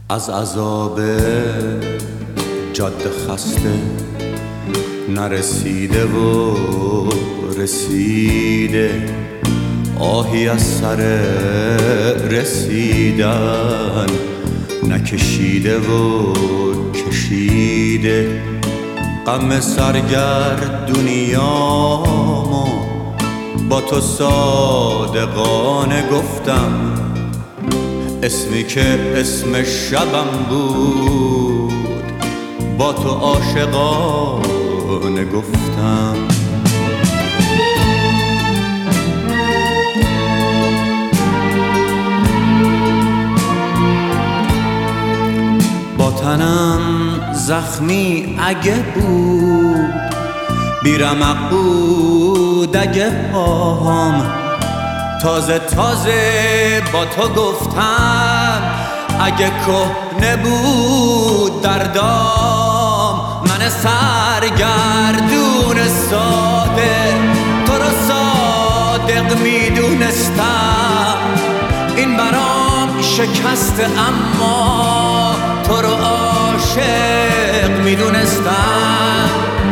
از عذاب جاده خسته نرسیده و رسیده، آهی از سر رسیدن نکشیده و کشیده. غم سرگردونیامو با تو صادقانه گفتم، اسمی که اسم شبم بود با تو عاشقانه گفتم. با تنم زخمی اگه بود، بیرمق بود اگه پاهام، تازه با تو گفتم اگه کهنه بود دردام. من سرگردون ساده تو رو صادق میدونستم، این برام شکسته اما تو رو عاشق میدونستم.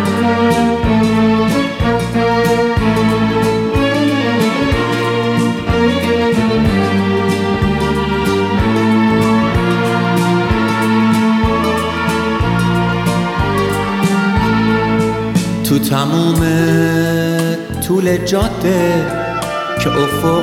تو تموم طول جاده که افق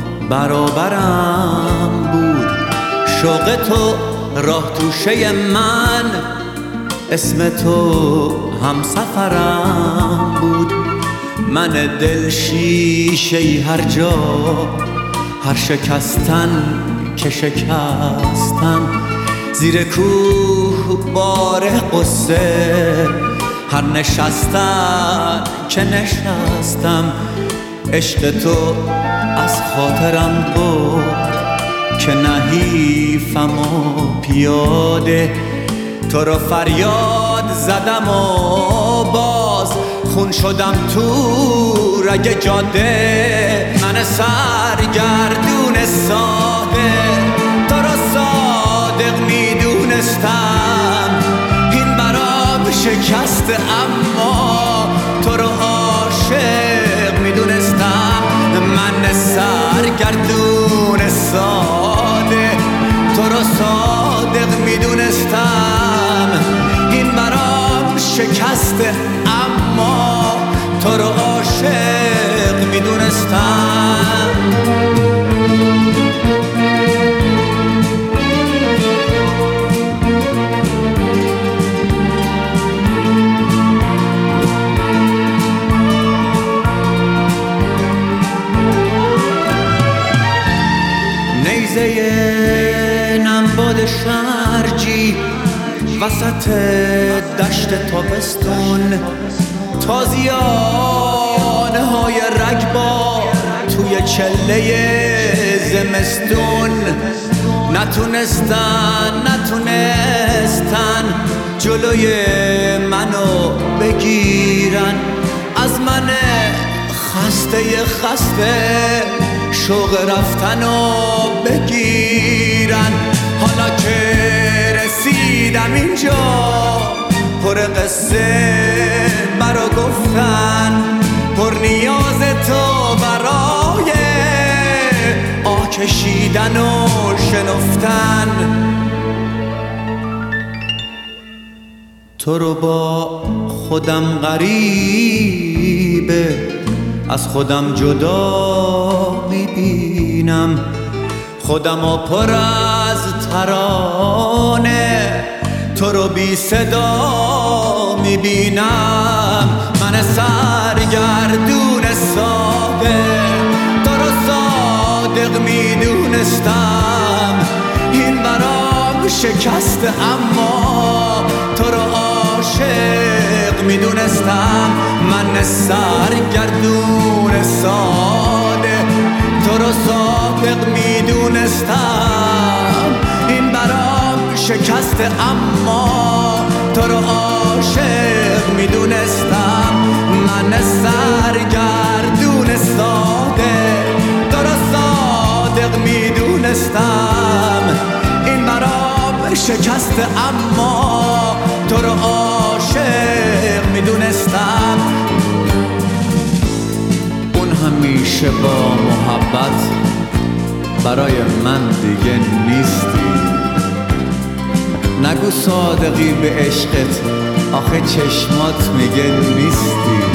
برابرم بود، شوق تو راه توشه من، اسم تو همسفرم بود. من دل شیشه‌ای هر جا، هر شکستن که شکستم، زیر کوه بار قصه، هر نشستن که نشستم. عشق تو از خاطرم بود که نحیفم و پیاده، تو رو فریاد زدم و باز خون شدم تو رگ جاده. من سرگردون ساده تو رو صادق میدونستم، این برام شکسته اما تو رو عاشق میدونستم. من سرگردون ساده تو رو صادق میدونستم، این برام شکسته اما تو رو عاشق میدونستم. نیزه نمباد شرجی وسط دشت تابستون، تازیانه های رگبار توی چله زمستون، نتونستن جلوی منو بگیرن، از من خسته شوق رفتنو بگیرن. حالا که رسیدم اینجا پر قصه برا گفتن، پر نیاز تو برای کشیدن و شنفتن. تو رو با خودم غریبه از خودم جدا میبینم، خودمو پر از ترانه تو رو بی صدا میبینم. من سرگردون ساده تو رو صادق میدونستم، این برام شکسته اما تو رو عاشق میدونستم. من سرگردون ساده تو رو صادق میدونستم، این برام شکسته اما تو رو عاشق میدونستم. من سرگردون ساده تو رو صادق میدونستم، این برام شکسته اما تو رو عاشق میدونستم. اون همیشه با محبت برای من دیگه نیستی. نگو صادقی به عشقت، آخه چشمات میگه نیستی.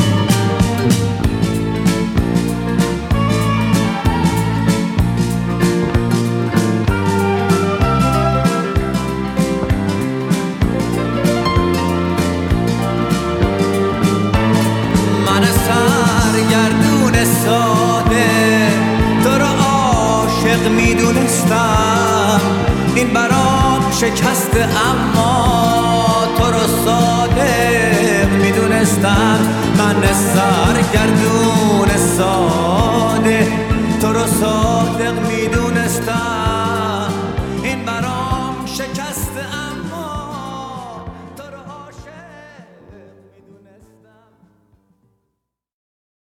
من سرگردون ساده تو رو عاشق میدونستم. این برام شکسته اما تو رو صادق میدونستم. من سرگردون ساده تو رو صادق میدونستم. این برام شکسته اما